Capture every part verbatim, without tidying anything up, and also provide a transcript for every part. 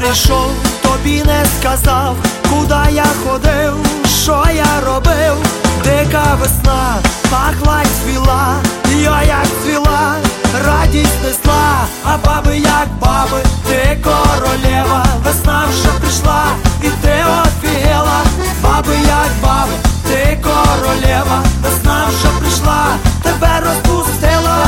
ішов, тобі не сказав, куди я ходив, що я робив. Дика весна, пахла й цвіла, я як цвіла, радість несла. А баби як баби, ти королева, весна вже прийшла і ти офігела. Баби як баби, ти королева, весна вже прийшла, тебе розпустила.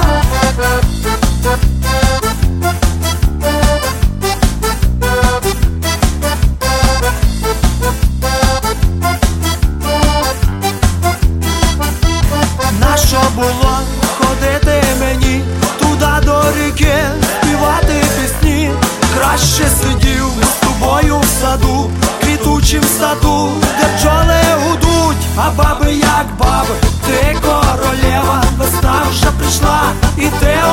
Нащо було ходити мені туди до ріки, співати пісні? Краще сидів з тобою в саду, квітучим саду, де бджоли гудуть. А баби як баби, ти королева, весна вже прийшла і ти